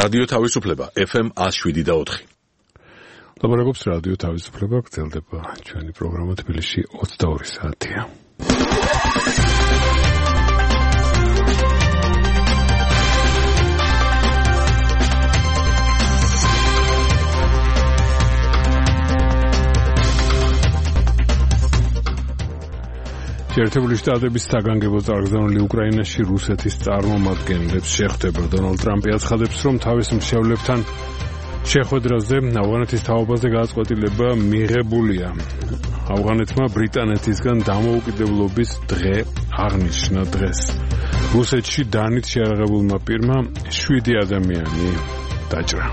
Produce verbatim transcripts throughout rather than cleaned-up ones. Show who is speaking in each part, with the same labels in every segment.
Speaker 1: რადიო თავისუფლება ეფ ემ one oh seven და four.
Speaker 2: ლაბორატორიის რადიო თავისუფლება გრძელდება ჩვენი პროგრამა თბილისში twenty-two საათია. შეერთებული შტატების საგანგებო წარგზავნილი უკრაინაში რუსეთის წარმომადგენლებს შეხვდება. დონალდ ტრამპი აცხადებს, რომ თავის მრჩევლებთან შეხვედრაზე ავღანეთის თაობაზე გადაწყვეტილება მიღებულია. ავღანეთმა ბრიტანეთისგან დამოუკიდებლობის დღე აღნიშნა დღეს. რუსეთში დანით შეარაღებულმა პირმა seven ადამიანი დაჭრა.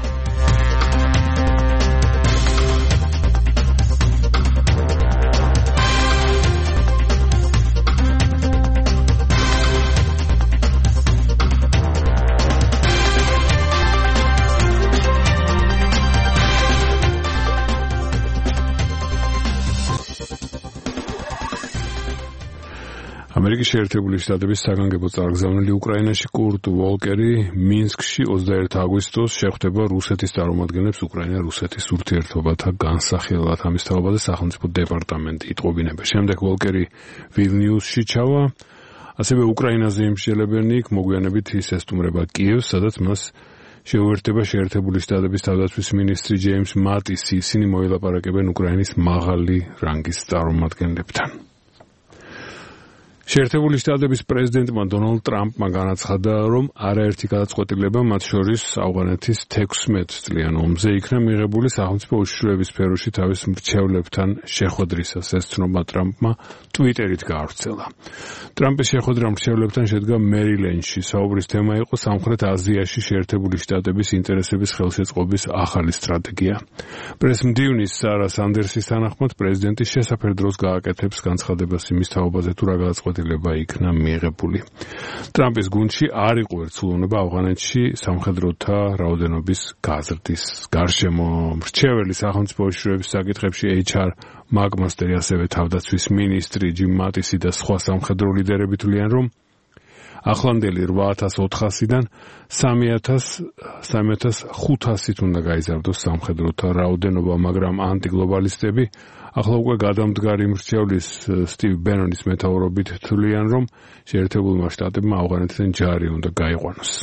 Speaker 2: ამერიკის შეერთებული შტატების საგანგებო წარგზავნილი უკრაინაში კურტ ვოლკერი მინსკში twenty-one აგვისტოს შეხვდება რუსეთის წარმომადგენლებს უკრაინა-რუსეთის ურთიერთობათა განსახილვად. ამის თაობაზე სახელმწიფო დეპარტამენტი იტყობინება. შემდეგ ვოლკერი ვილნიუსში ჩავა. ასევე უკრაინაზე იმსჯელებენი იქ მოგვიანებით ის ესტუმრება კიევს, სადაც მას შეუერთდება შეერთებული შტატების თავდაცვის მინისტრი ჯეიმს მატისი. ისინი მოელაპარაკებენ უკრაინის მაღალი რანგის წარმომადგენლებთან. შეერთებული შტატების პრეზიდენტმა დონალდ ტრამპმა განაცხადა, რომ არაერთი გადაწყვეტილება, მათ შორის ავღანეთის sixteen წლიან ომზე, იქნა მიღებული სახელმწიფო უშიშროების სფეროში თავის მრჩევლებთან შეხვედრისას. ეს ცნობა ტრამპმა ტვიტერით გაავრცელა. ტრამპის შეხვედრა მრჩევლებთან შედგა მერილენდში. საუბრის თემა იყო სამხრეთ აზიაში შეერთებული შტატების ინტერესების ხელშეწყობის ახალი სტრატეგია. პრესმდივნის სარა სანდერსის თანახმად პრეზიდენტი შესაფერ დროს გააკეთებს განცხადებას იმის თაობაზე თუ რა გადაწყვეტილება იქნა მიღებული. ტრამპის გუნდში არ იყო ერთხელონება ავღანეთში სამხედროთა რაოდენობის გაზრდის გარშემო. მრჩეველი სახელმწიფო უშიშროების საკითხებში ეიჩ არ მაკმასტერი, ასევე თავდაცვის მინისტრი ჯიმ მატისი და სხვა სამხედრო ლიდერები თვლიან, რომ ახლანდელი eight thousand four hundred-დან three thousand five hundred უნდა გაიზარდოს სამხედროთა რაოდენობა, მაგრამ ანტიგლობალისტები ახლა უკვე გადამდგარი მრჩევლის სტივ ბენონის მეთაურობით თვლიან, რომ შეერთებულმა შტატებმა ავღანეთიდან ჯარი უნდა გაიყვანოს.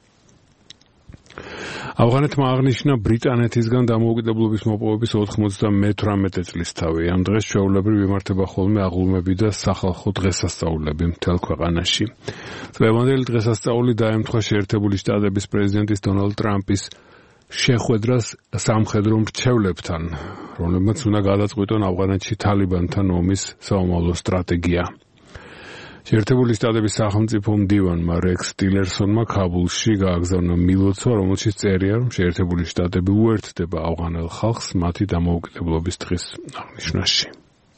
Speaker 2: ავღანეთმა აღნიშნა ბრიტანეთისგან დამოუკიდებლობის მოპოვების ninety-eighty წლის თავი. ამ დღეს ჩვეულებრივ იმართება ხოლმე აღლუმები და სახალხო დღესასწაულები მთელ ქვეყანაში. დღევანდელი დღესასწაული დაემთხვა შეერთებული შტატების პრეზიდენტის დონალდ ტრამპის შეხვედრას სამხედრო მრჩევლებთან, რომლებმაც უნდა გადაწყვიტონ ავღანეთში თალიბანთან ომის საომავლო სტრატეგია. შეერთებული შტატების სახელმწიფო მდივანმა რექს ტილერსონმა ქაბულში გააგზავნა მილოცვა, რომელშიც წერია, რომ შეერთებული შტატები უერთდება ავღანელ ხალხს მათი დამოუკიდებლობის დღის აღნიშვნაში.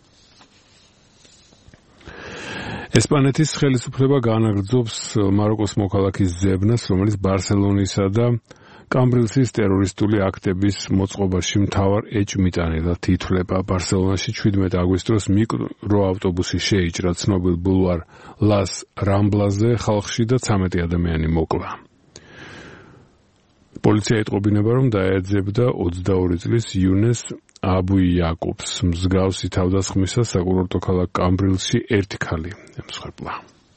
Speaker 2: ესპანეთის ხელისუფლება განაგრძობს მაროკოს მოქალაქის ზებნას, რომელიც ბარსელონისა და კამბრილსის ტერორისტული აქტების მოწყობაში მთავარ ეჭვმიტანილად ითვლება. ბარსელონაში seventeen აგვისტოს მიკროავტობუსი შეიჭრა ცნობილ ბულვარ ლას რამბლაზე ხალხში და thirteen ადამიანი მოკლა. პოლიცია ეტყობინება, რომ დაეძებდა twenty-two წლის იუნეს აბუიაკობს. მსგავსი თავდასხმისას საკურორტო ქალაქ კამბრილსში ერთი ქალი ემსხვერპლა.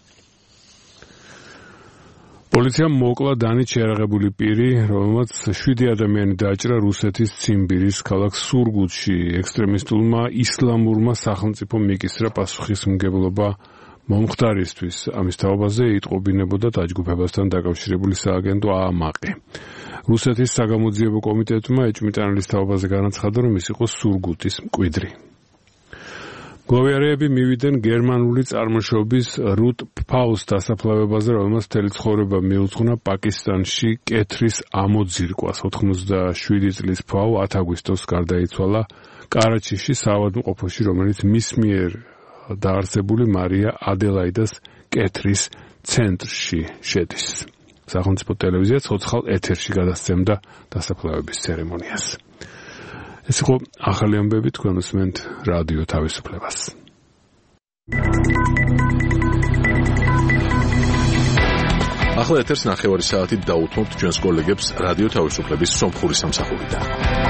Speaker 2: პოლიციამ მოკლა დანით შეარაღებული პირი, რომელმაც seven ადამიანი დაჭრა რუსეთის ციმბირის ქალაქ სურგუთში. ექსტრემისტულმა ისლამურმა სახელმწიფო მიკისრა პასუხისმგებლობა მომხდარისთვის. ამის თაობაზე იტყობინებოდა დაჯგუფებასთან დაკავშირებული სააგენტო აამაყი. რუსეთის საგამოძიებო კომიტეტმა ეჭვმიტანილის თაობაზე განაცხადა, რომ ის იყო სურგუთის მკვიდრი. გლოვიარეები მივიდნენ გერმანული წარმოშობის რუტ ფაუს დასაფლავებაზე, რომელმაც მთელი ცხოვრება მიუძღვნა პაკისტანში კეთრის ამოძირკვას. ninety-seven წლის ფაუ ten აგვისტოს გარდაიცვალა კარაჩიში საავადმყოფოში, რომელიც მის მიერ დაარსებული მარია ადელაიდას კეთრის ცენტრში შედის. სახელმწიფო ტელევიზია ცოცხალ ეთერში გადასცემდა დასაფლავების ცერემონიას. ეს იყო ახალი ამბები, თქვენ უსმენთ რადიო თავისუფლებას.
Speaker 1: ახლა ეთერს ნახევარი საათით დაუთმობთ ჩვენს კოლეგებს რადიო თავისუფლების სომხური სამსახურიდან.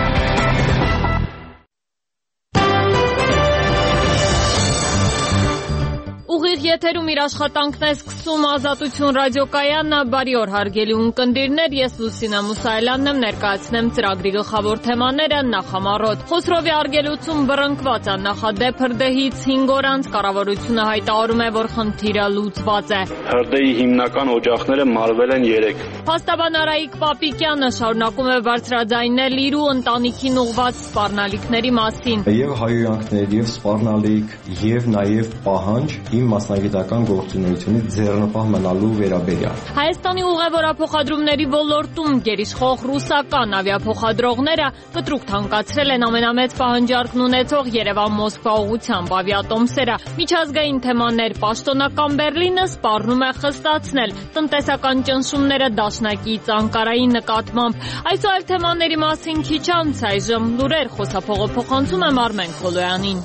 Speaker 3: Ուղիղ եթերում իր աշխատանքն է սկսում Ազատություն ռադիոկայանն, բարի օր հարգելի ունկնդիրներ, ես Լուսինա Մուսայելյանն եմ, ներկայացնեմ ծրագրի գլխավոր թեմաները նախամարոտ։ Խոսրովի արգելոցում բռնկված աննախադեպ հրդեհից հինգ օր անց կառավարությունը հայտարարում է, որ խնդիրը լուծված է։
Speaker 4: Հրդեհի հիմնական օջախները մարվել են երեք։
Speaker 3: Փաստաբան Արայիկ Պապիկյանը շարունակում է բարձրաձայնել իր ու ընտանիքին ուղղված սպառնալիքների մասին։
Speaker 5: Եվ հայհոյանքներ, եւ սպառնալիք, եւ նաեւ պահանջ իմ մասնագիտական գործունեությունից ձեռնպահ մնալու վերաբերյալ։
Speaker 3: Հայաստանի ուղևորափոխադրումների ոլորտում գերիշխող ռուսական ավիափոխադրողները կտրուկ թանկացրել են ամենամեծ պահանջարկն ունեցող Երևան-Մոսկվա ուղղությամբ ավիատոմսերը։ Միջազգային թեմաներ պաշտոնական Բերլինը սպառնում է խստացնել տնտեսական ճնշումները դաշնակից Անկարայի նկատմամբ։ Այս ու այլ թեմաների մասին քիչ անց այժմ լուրեր խոսափողը փոխանցում եմ Արմեն Քոլոյանին։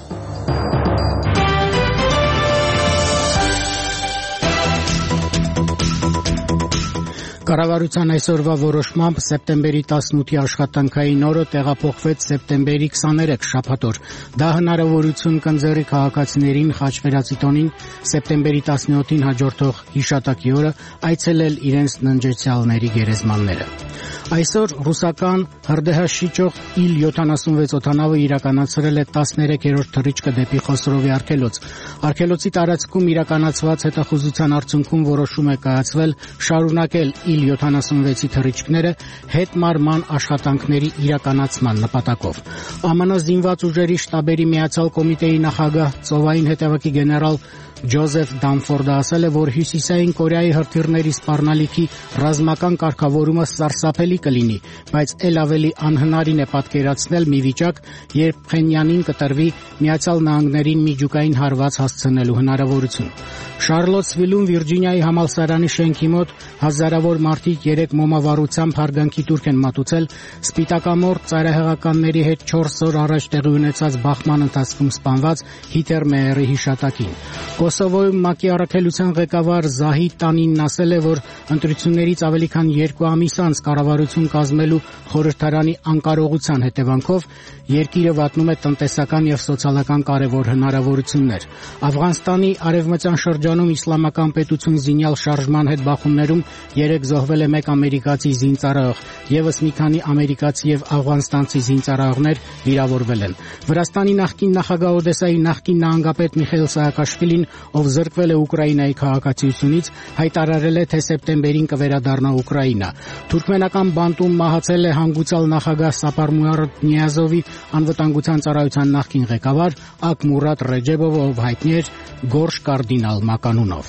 Speaker 6: Կառավարության այսօրվա որոշմամբ սեպտեմբերի տասնութի աշխատանքային օրը տեղափոխվեց սեպտեմբերի քսաներեք շաբաթօր։ Դա հնարավորություն կընձեռի քաղաքացիներին Խաչվերածի տոնին սեպտեմբերի տասնյոթին հաջորդող հիշատակի օրը այցելել իրենց ննջեցյալների գերեզմանները։ Այսօր ռուսական հրդեհաշիճող իլ յոթանասունվեց օդանավը իրականացրել է տասներեքերորդ թռիչքը դեպի Խոսրովի արգելոց։ Արգելոցի տարածքում իրականացված հետախուզության արդյունքում որոշում է կայացվել շարունակել իլ յոթանասունվեցի թռիչքները հետմարման աշխատանքների իրականացման նպատակով։ ԱՄՆ զինված ուժերի շտաբերի միացյալ կոմիտեի նախագահ ծովային հետևակի գեներալ Ջոզեֆ Դամֆորդը ասել է, որ Հյուսիսային Կորեայի հրթիռների սպառնալիքի ռազմական կարգավորումը սարսափելի կլինի, բայց ել ավելի անհնարին է պատկերացնել մի վիճակ, երբ Փենյանին կտրվի Միացյալ Նահանգներին միջուկային հարված հասցնելու հնարավորություն։ Շարլոտսվիլում Վիրջինիայի համալսարանի շենքի մոտ հազարավոր մարդիկ երեք մոմավառությամբ հարգանքի տուրք են մատուցել սպիտակամորթ ծայրահեղականների հետ չորս օր առաջ տեղի ունեցած բախման ընթացքում սպանված Հիտեր Մեյերի հիշատակին։ Կոսովոյում ՄԱԿ-ի առաքելության ղեկավար Զահիդ Տանինն ասել է, որ ընտրություններից ավելի քան երկու ամիս անց կառավարություն կազմելու խորհրդարանի անկարողության հետևանքով երկիրը վատնում է տնտեսական եւ սոցիալական կարևոր հնարավորություններ։ Աֆղանստանի արևմտյան շրջանում իսլամական պետություն զինյալ շարժման հետ բախումներում երեք զոհվել է մեկ ամերիկացի զինծառայող, եւս մի քանի ամերիկացի եւ աֆղանստանցի զինծառայողներ վիրավորվել են։ Վրաստանի նախկին նախագահ Օդեսայի նախկին նահանգապետ Միխայիլ Սաակաշվիլին, ով զրկվել է Ուկրաինայի քաղաքացիությունից, հայտարարել է, թե սեպտեմբերին կվերադառնա Ուկրաինա։ Թուրքմենական բանտում մահացել է հանգուցյալ նախագահ Սապարմուարատ Նիազովի անվտանգության ծառայության նախկին ղեկավար Ակմուրատ Ռեջեբովը, ով հայտնի էր Գորշ կարդինալ մականունով։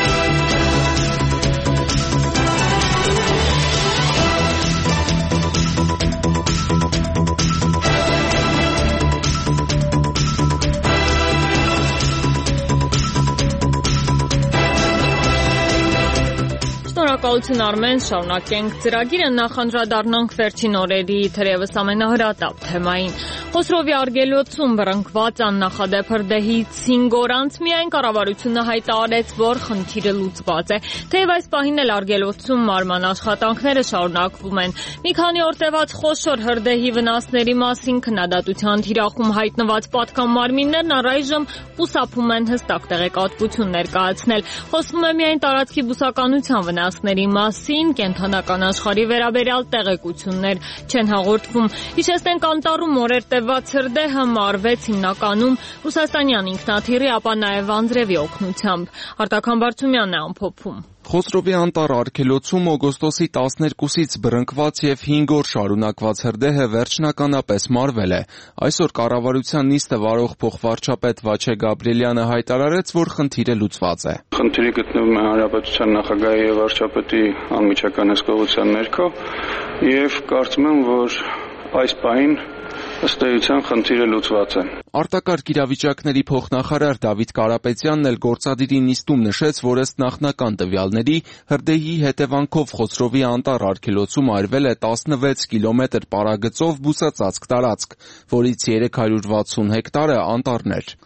Speaker 3: Շնորհակալություն Արմեն, շարունակենք ծրագիրը, նախանդրադառնանք վերջին օրերի թերևս ամենահրատապ թեմային։ Խոսրովի արգելոցում բռնկված աննախադեպ հրդեհից հինգ օր անց միայն կառավարությունը հայտարարեց, որ խնդիրը լուծված է, թեև այս պահին էլ արգելոցում մարման աշխատանքները շարունակվում են։ Մի քանի օր տևած խոշոր հրդեհի վնասների մասին քննադատության թիրախում հայտնված պատգամարմիններն առայժմ խուսափում են հստակ տեղեկատվություն ներկայացնել։ Խոսվում է միայն տարածքի բուսականության վնասների մասին, կենթանական աշխարհի վերաբերյալ տեղեկություններ չեն հաղորդվում։ Հիշեցնենք, անտառում օրեր տևած հրդեհը մարվեց հիմնականում ռուսաստանյան ինքնաթիռի, ապա նաև անձրևի օգնությամբ։ Արտական Բարդումյանն է ամփոփում։
Speaker 7: Խոսրովի անտառ արգելոցում օգոստոսի տասներկուսից բռնկված եւ հինգ օր շարունակված հրդեհը վերջնականապես մարվել է։ Այսօր կառավարության նիստը վարող փոխվարչապետ Վաչե Գաբրիելյանը հայտարարեց, որ խնդիրը լուծված է։
Speaker 4: Խնդիրը գտնվում է հանրապետության նախագահի եւ վարչապետի անմիջական հսկողության ներքո եւ կարծում եմ, որ այս պահին ըստ էության խնդիրը լուծված է։
Speaker 7: Արտակարգ իրավիճակների փոխնախարար Դավիթ Կարապետյանն էլ գործադիրի նիստում նշեց, որ ըստ նախնական տվյալների հրդեհի հետևանքով Խոսրովի անտառ արգելոցում արվել է տասնվեց կիլոմետր պարագծով բուսածածկ տարածք, որից երեք հարյուր վաթսուն հեկտարը անտառներ։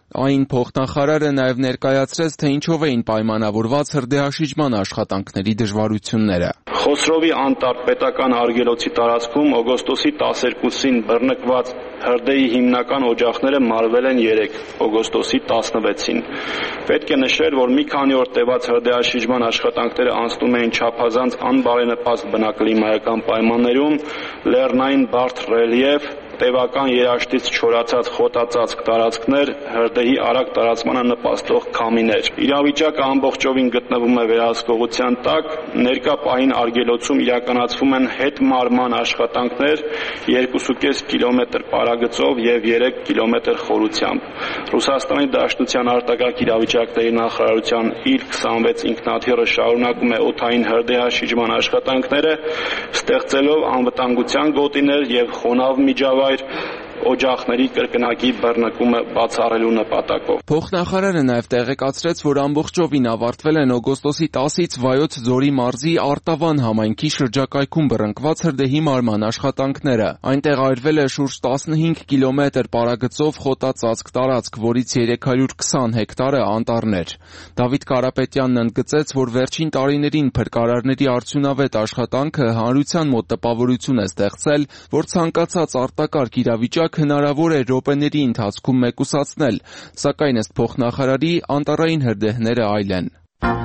Speaker 7: Այն փոխնախարարը նաև ներկայացրեց, թե ինչով էին պայմանավորված հրդեհաշիջման աշխատանքների դժվարությունները։
Speaker 4: Խոսրովի անտառ պետական արգելոցի տարածքում օգոստոսի տասներկուսին բռնկված հրդեհի հիմնական օջախները մարվել են երեկ, օգոստոսի տասնվեցին։ Պետք է նշել, որ մի քանի օր տևած հրդեհաշիջման աշխատանքները անցնում էին չափազանց անբարենպաստ բնակլիմայական պայմաններում, լեռնային բարդ ռելիեֆ, տևական երաշտից չորացած խոտածածկ տարածքներ, հրդեհի արագ տարածմանը նպաստող քամիներ։ Իրավիճակը ամբողջովին գտնվում է վերահսկողության տակ, ներկա պահին արգելոցում իրականացվում են հետմարման աշխատանքներ երկուսուկես կիլոմետր պարագծով եւ երեք կիլոմետր խորությամբ։ Ռուսաստանի Դաշնության արտակարգ իրավիճակների նախարարության իր քսանվեց ինքնաթիռը շարունակում է օդային հրդեհաշիջման աշխատանքները, ստեղծելով անվտանգության գոտիներ եւ խոնավ միջավայր օջախների կրկնակի բռնկումը բացառելու նպատակով։
Speaker 7: Փոխնախարարը նաև տեղեկացրեց, որ ամբողջովին ավարտվել են օգոստոսի տասից Վայոց ձորի մարզի Արտավան համայնքի շրջակայքում բռնկված հրդեհի մարման աշխատանքները։ Այնտեղ այրվել է շուրջ տասնհինգ կիլոմետր պարագծով խոտածածկ տարածք, որից երեք հարյուր քսան հեկտարը անտառներ։ Դավիթ Կարապետյանն ընդգծեց, որ վերջին տարիներին փրկարարների արդյունավետ աշխատանքը հանրության մոտ տպավորություն է ստեղծել, որ ցանկացած արտակարգ իրավիճակ հնարավոր է րոպեների ընթացքում մեկուսացնել, սակայն ըստ փոխնախարարի անտառային հրդեհները այլ են։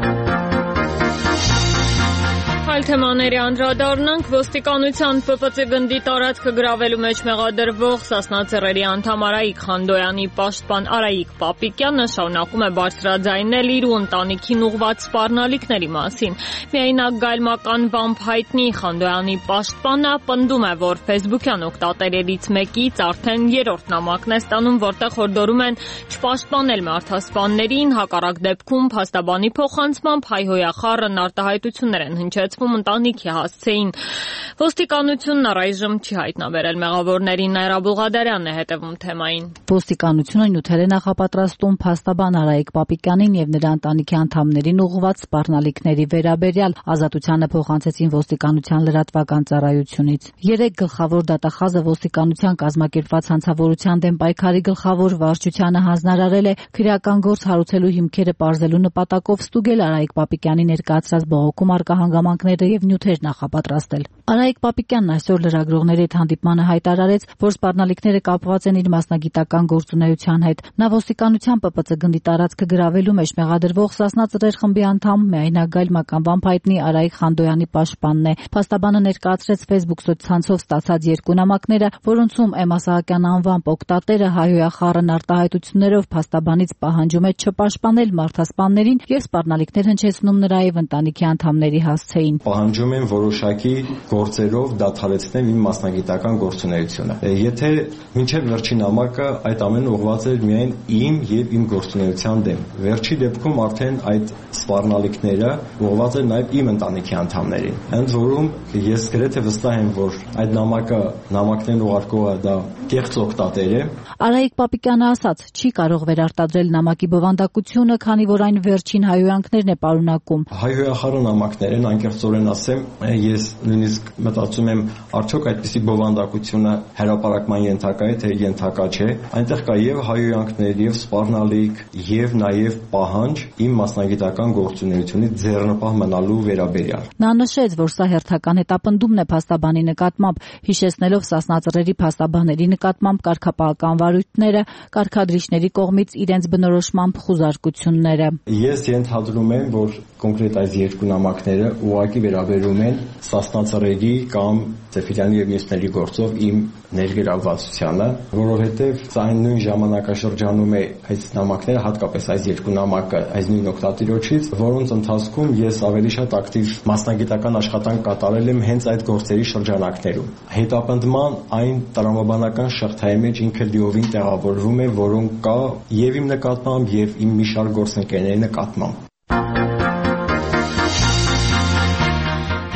Speaker 3: Այլ թեմաների անդրադառնանք, ոստիկանության Պ Պ Ծ գնդի տարածքը գրավելու մեջ մեղադրվող Սասնա Ծռերի անդամ Արայիկ Խանդոյանի պաշտպան Արայիկ Պապիկյանը շարունակում է բարձրաձայնել իր ու ընտանիքին ուղղված սպառնալիքների մասին։ Միայնակ գայլմականվամբ հայտնի Խանդոյանի պաշտպանը պնդում է, որ ֆեյսբուքյան օգտատերերից մեկից արդեն երրորդ նամակն է ստանում, որտեղ հորդորում են չպաշտպանել մարդասպաններին, հակառակ դեպքում փաստաբանի փոխանցմամբ հայհոյախառն արտահայտություններ են հնչեցվում ընտանիքի հասցեին։ Ոստիկանությունն առայժմ չի հայտնաբերել մեղավորներին, Նաիրա Բուղադարյանն է հետևում թեմային։
Speaker 8: Ոստիկանությունը նյութեր է նախապատրաստում փաստաբան Արայիկ Պապիկյանին եւ նրա ընտանիքի անդամներին ուղղված սպառնալիքների վերաբերյալ, ազատությանը փոխանցեցին ոստիկանության լրատվական ծառայությունից։ Երեք գլխավոր դատախազը ոստիկանության կազմակերպված հանցավորության դեմ պայքարի գլխավոր վարչությանը հանձնարարել է քրեական գործ հարուցելու հիմքերը պարզելու նպատակով ստուգել Արայիկ Պապիկյանի ներկայացրած բողոքում առկա հանգամանքները եւ նյութեր նախապատրաստել։ Արայիկ Պապիկյանն այսօր լրագրողների հետ հանդիպմանը հայտարարեց, որ սպառնալիքները կապված են իր մասնագիտական գործունեության հետ։ Նա ոստիկանության Պ Պ Ծ գնդի տարածքը գրավելու մեջ մեղադրվող Սասնա Ծռեր խմբի անդամ միայնակ գայլմականվամբ հայտնի Արայիկ Խանդոյանի պաշտպանն է։ Փաստաբանը ներկայացրեց Facebook սոցցանցով ստացած երկու նամակները, որոնցում Էմ Ասահակյան անվամբ օգտատերը հայհոյախառն արտահայտություններով փաստաբանից պահանջում է չպաշտպանել մարդասպաններին եւ սպառնալիքներ հնչեցնում նրա եւ ընտանիքի անդամների հասցեին։
Speaker 5: Պահանջում եմ որոշակի գործերով դադարեցնել իմ մասնագիտական գործունեությունը։ Եթե մինչև վերջին նամակը այդ ամենը ուղղված էր միայն իմ եւ իմ գործունեության դեմ, վերջի դեպքում արդեն այդ սպառնալիքները ուղղված էր նաեւ իմ ընտանիքի անդամներին։ Ընդ որում ես գրեթե վստահ եմ, որ այդ նամակը նամակներն ուղարկողը դա կեղծ օգտատեր է։
Speaker 8: Արայիկ Պապիկյանը ասաց, չի կարող վերարտադրել նամակի բովանդակությունը, քանի որ այն վերջին հայհոյանքներն է պարունակում։
Speaker 5: Հայհոյախառն նամակներ են, անկեղծորեն ասեմ, ես նույնիսկ մտածում եմ, արդյոք այդպիսի բովանդակությունը հրապարակման ենթակա է, թե ենթակա չէ։ Այնտեղ կա եւ հայհոյանքներ, եւ սպառնալիք, եւ նաեւ պահանջ իմ մասնագիտական գործունեությունից ձեռնպահ մնալու վերաբերյալ։
Speaker 8: Նա նշեց, որ սա հերթական հետապնդումն է փաստաբանի նկատմամբ, հիշեցնելով Սասնա Ծռերի փաստաբանների նկատմամբ կարգապահական վարույթները, կարգադրիչների կողմից իրենց բնորոշմամբ խուզարկությունները։
Speaker 5: Ես ենթադրում եմ, որ կոնկրետ այս երկու նամակները ուղղակի վերաբերում են Սասնա Ծռերի կամ Ծեֆիրյանի եւ մյուսների գործով իմ ներգրավվածությանը, որովհետեւ այն նույն ժամանակաշրջանում է այս նամակները, հատկապես այս երկու նամակը այս նույն օգտատիրոջից, որոնց ընթացքում ես ավելի շատ ակտիվ մասնագիտական աշխատանք կատարել եմ հենց այդ գործերի շրջանակներում։ Հետապնդման այն տրամաբանական շղթայի մեջ ինքը լիովին տեղավորվում է, որոնք կա եւ իմ նկատմամբ եւ իմ մի շարք գործընկերների նկատմամբ։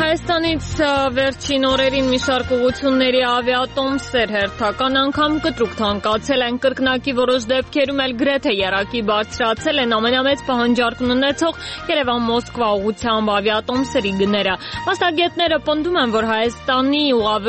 Speaker 3: Իրականից վերջին օրերին մի շարք ուղղությունների ավիատոմսեր հերթական անգամ կտրուկ թանկացել են, կրկնակի որոշ դեպքերում էլ գրեթե եռակի բարձրացել են ամենամեծ պահանջարկն ունեցող Երևան-Մոսկվա ուղղությամբ ավիատոմսերի գները։ Մասնագետները պնդում են, որ Հայաստանի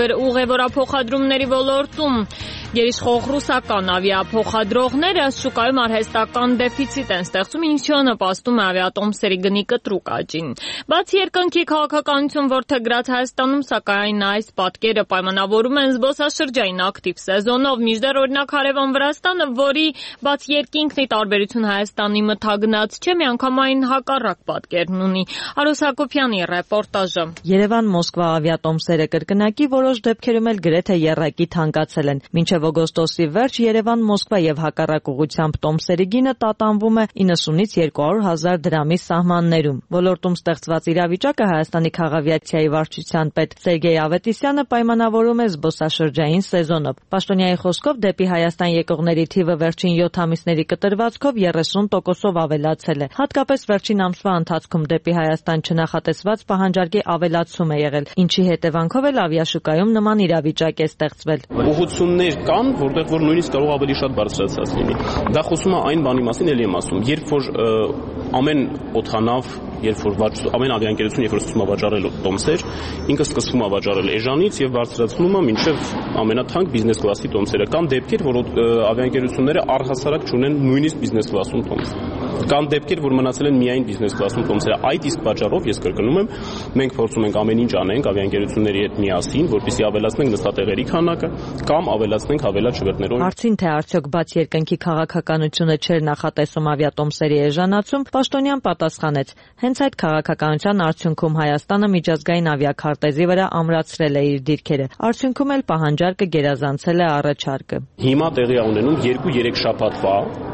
Speaker 3: ուղևորափոխադրումների ոլորտում գերիշխող ռուսական ավիափոխադրողները շուկայում արհեստական դեֆիցիտ են ստեղծում, ինչը նպաստում է ավիատոմսերի գնի կտրուկ աճին։ Բացի երկնքի քաղաքականություն որդեգրած Հայաստանում, սակայն այս պատկերը պայմանավորում են զբոսաշրջային ակտիվ սեզոնով, մինչդեռ օրինակ հարևան Վրաստանը, որի բաց երկինքն ի տարբերություն Հայաստանի մթագնած չէ, միանգամայն հակառակ պատկերն ունի։ Արոս Հակոբյանի ռեպորտաժը։
Speaker 9: Երևան-Մոսկվա ավիատոմսերը կրկնակի որոշ դեպքերում էլ գրեթե եռակի թանկացել են։ Մինչև օգոստոսի վերջ Երևան-Մոսկվա եւ հակառակ ուղղությամբ տոմսերի գինը տատանվում է իննսունից երկու հարյուր հազար դրամի սահմաններում։ Ոլորտում ստեղծված իրավիճակը Հայաստանի քաղավիացիայի վարչության պետ Սերգեյ Ավետիսյանը պայմանավորում է զբոսաշրջային սեզոնով։ Պաշտոնյայի խոսքով դեպի Հայաստան եկողների թիվը վերջին յոթ ամիսների կտրվածքով երեսուն տոկոսով ավելացել է։ Հատկապես վերջին ամսվա ընթացքում դեպի Հայաստան չնախատեսված պահանջարկի ավելացում է եղել, ինչի հետևանքով էլ ավիաշուկայում նման իրավիճակ է ստեղծվել։
Speaker 10: Ուղղություններ կան, որտեղ որ նույնիսկ կարող ավելի շատ բարձրացած լինի։ Դա խոսում է այն բանի մասին, ելի եմ ասում, երբ որ ամեն օդանավ, երբ որ ամեն ավիաընկերություն, երբ որ սկսում է վաճառել տոմսեր, ինքը սկսում է վաճառել էժանից եւ բարձրացնում է մինչեւ ամենաթանկ բիզնես կլասի տոմսերը։ Կան դեպքեր, որ ավիաընկերությունները առհասարակ չունեն նույնիսկ բիզնես կլասում տոմս։ Կան դեպքեր, որ մնացել են միայն բիզնես կլասում տոմսերը։ Այդ իսկ պատճառով ես կրկնում եմ, մենք փորձում ենք ամեն ինչ անենք ավիաընկերությունների հետ միասին, որպեսզի ավելացնենք նստատեղերի քանակը կամ ավելացնենք հավելած շվերտներով։
Speaker 9: Հարցին թե արդյոք բաց երկնքի քաղաքականությունը չէր նախատեսում ավիատոմսերի էժանացում, պաշտոնյան պատասխանեց. հենց այդ քաղաքականության արդյունքում Հայաստանը միջազգային ավիաքարտեզի վրա ամրացրել է իր դիրքերը։ Արդյունքում էլ պահանջարկը գերազանցել է առաջարկը։
Speaker 10: Հիմա տեղի է ունենում երկու-երեք շաբաթվա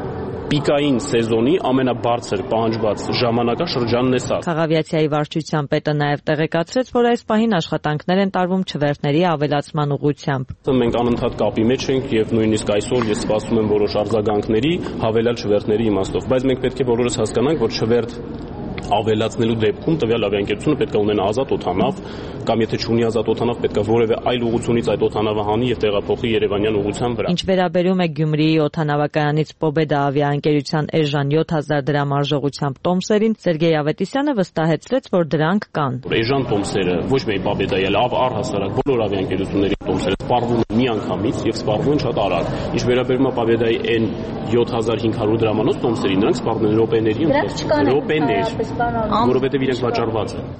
Speaker 10: պիկային սեզոնի ամենաբարձր պահանջված ժամանակաշրջանն է սա։
Speaker 9: Քաղավիացիայի վարչության պետը նաև տեղեկացրեց, որ այս պահին աշխատանքներ են տարվում չվերթների ավելացման ուղղությամբ։
Speaker 10: Մենք անընդհատ կապի մեջ ենք եւ նույնիսկ այսօր ես սպասում եմ որոշ արձագանքների հավելյալ չվերթների իմաստով, բայց մենք պետք է բոլորս հասկանանք, որ չվերթ ավելացնելու դեպքում տվյալ ավիաընկերությունը պետք է ունենա ազատ օդանավ կամ եթե չունի ազատ օդանավ պետք է որևէ այլ ուղղությունից այդ օդանավը հանի եւ տեղափոխի Երևանյան ուղղության վրա։
Speaker 9: Ինչ վերաբերում է Գյումրիի օդանավակայանից Պոբեդա ավիաընկերության էժան յոթ հազար դրամ արժողությամբ տոմսերին Սերգեյ Ավետիսյանը վստահեցրեց, որ դրանք կան։
Speaker 10: Էժան տոմսերը ոչ միայն Պոբեդայի, այլ առհասարակ բոլոր ավիաընկերությունների տոմսերը սպառվում են միանգամից եւ սպառվում են շատ արագ։ Ինչ վերաբերում է Պոբեդայի այն յոթ հազար հինգ հարյուր դրամանոց տոմսերին, նրանք սպառվում են րոպեների ընթացքում։ Րոպեներ, որովհետեւ իրենք վաճառված են։